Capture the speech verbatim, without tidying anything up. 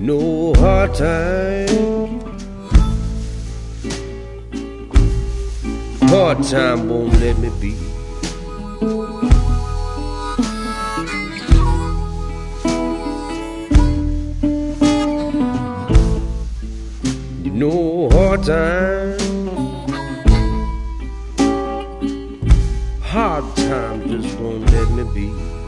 know hard time, hard time won't let me be. You know hard time, hard time just won't let me be.